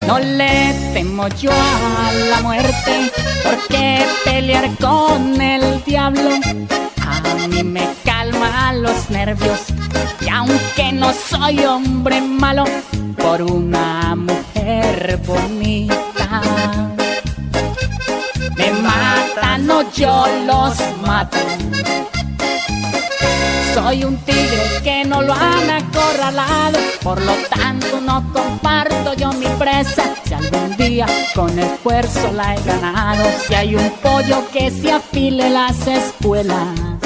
No le temo yo a la muerte, porque pelear con el diablo a mí me calma los nervios. Y aunque no soy hombre malo, por una mujer bonita me matan o yo los mato. Soy un tigre que no lo han acorralado, por lo tanto no comparto yo mi presa. Si algún día con esfuerzo la he ganado, si hay un pollo que se afile las espuelas,